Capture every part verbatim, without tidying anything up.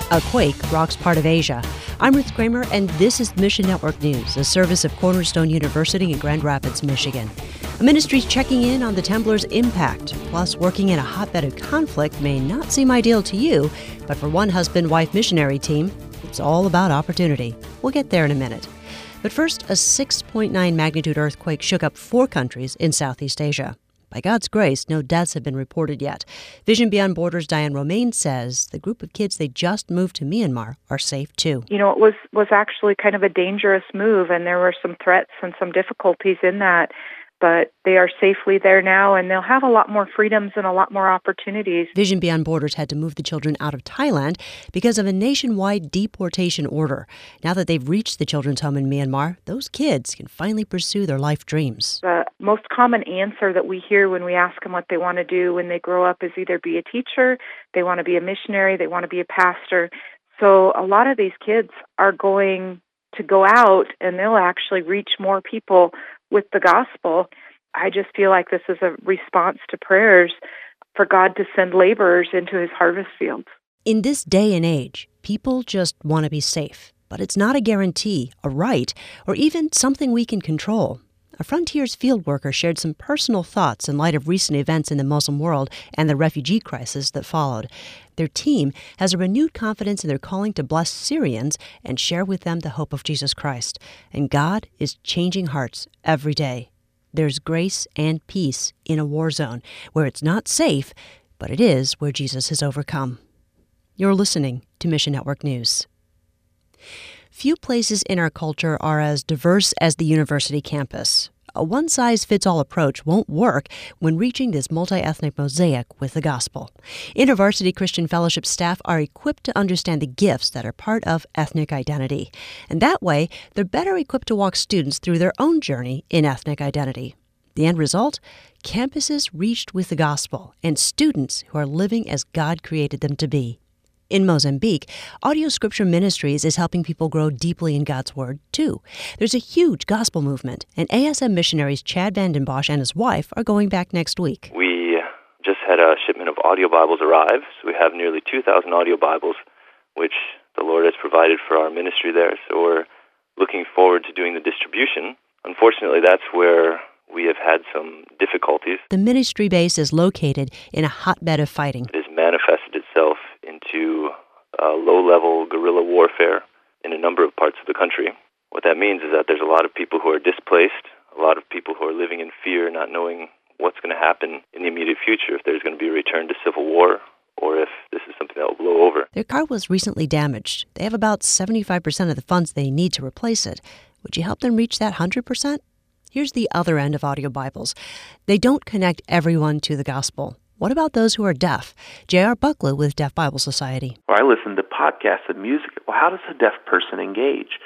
A quake rocks part of Asia. I'm Ruth Kramer, and this is Mission Network News, a service of Cornerstone University in Grand Rapids, Michigan. A ministry's checking in on the Temblor's impact. Plus, working in a hotbed of conflict may not seem ideal to you, but for one husband-wife missionary team, it's all about opportunity. We'll get there in a minute. But first, a six point nine magnitude earthquake shook up four countries in Southeast Asia. By God's grace, no deaths have been reported yet. Vision Beyond Borders' Diane Romaine says the group of kids they just moved to Myanmar are safe, too. You know, it was, was actually kind of a dangerous move, and there were some threats and some difficulties in that. But they are safely there now, and they'll have a lot more freedoms and a lot more opportunities. Vision Beyond Borders had to move the children out of Thailand because of a nationwide deportation order. Now that they've reached the children's home in Myanmar, those kids can finally pursue their life dreams. The most common answer that we hear when we ask them what they want to do when they grow up is either be a teacher, they want to be a missionary, they want to be a pastor. So a lot of these kids are going to go out, and they'll actually reach more people with the gospel. I just feel like this is a response to prayers for God to send laborers into his harvest fields. In this day and age, people just want to be safe, but it's not a guarantee, a right, or even something we can control. A Frontiers field worker shared some personal thoughts in light of recent events in the Muslim world and the refugee crisis that followed. Their team has a renewed confidence in their calling to bless Syrians and share with them the hope of Jesus Christ. And God is changing hearts every day. There's grace and peace in a war zone where it's not safe, but it is where Jesus has overcome. You're listening to Mission Network News. Few places in our culture are as diverse as the university campus. A one-size-fits-all approach won't work when reaching this multi-ethnic mosaic with the gospel. InterVarsity Christian Fellowship staff are equipped to understand the gifts that are part of ethnic identity. And that way, they're better equipped to walk students through their own journey in ethnic identity. The end result? Campuses reached with the gospel and students who are living as God created them to be. In Mozambique, Audio Scripture Ministries is helping people grow deeply in God's Word, too. There's a huge gospel movement, and A S M missionaries Chad Vanden Bosch and his wife are going back next week. We just had a shipment of audio Bibles arrive, so we have nearly two thousand audio Bibles, which the Lord has provided for our ministry there. So we're looking forward to doing the distribution. Unfortunately, that's where we have had some difficulties. The ministry base is located in a hotbed of fighting. It has manifested itself into uh, low-level guerrilla warfare in a number of parts of the country. What that means is that there's a lot of people who are displaced, a lot of people who are living in fear, not knowing what's going to happen in the immediate future, if there's going to be a return to civil war, or if this is something that will blow over. Their car was recently damaged. They have about seventy-five percent of the funds they need to replace it. Would you help them reach that one hundred percent? Here's the other end of audio Bibles. They don't connect everyone to the gospel. What about those who are deaf? J R. Bucklew with Deaf Bible Society. Well, I listen to podcasts and music. Well, how does a deaf person engage?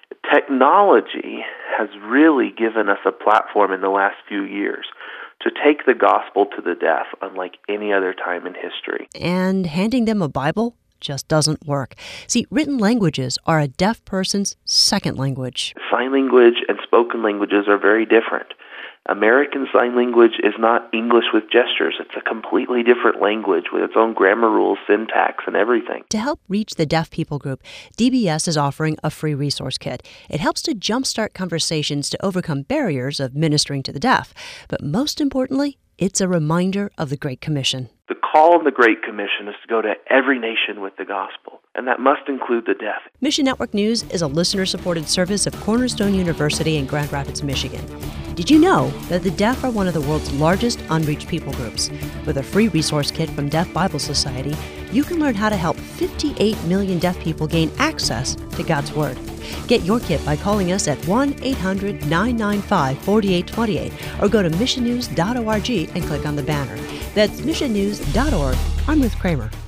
Technology has really given us a platform in the last few years to take the gospel to the deaf unlike any other time in history. And handing them a Bible just doesn't work. See, written languages are a deaf person's second language. Sign language and spoken languages are very different. American Sign Language is not English with gestures. It's a completely different language with its own grammar rules, syntax, and everything. To help reach the deaf people group, D B S is offering a free resource kit. It helps to jumpstart conversations to overcome barriers of ministering to the deaf. But most importantly, it's a reminder of the Great Commission. The call of the Great Commission is to go to every nation with the gospel, and that must include the deaf. Mission Network News is a listener-supported service of Cornerstone University in Grand Rapids, Michigan. Did you know that the deaf are one of the world's largest unreached people groups? With a free resource kit from Deaf Bible Society, you can learn how to help fifty-eight million deaf people gain access to God's Word. Get your kit by calling us at one eight hundred nine nine five four eight two eight or go to mission news dot org and click on the banner. That's mission news dot org. I'm Ruth Kramer.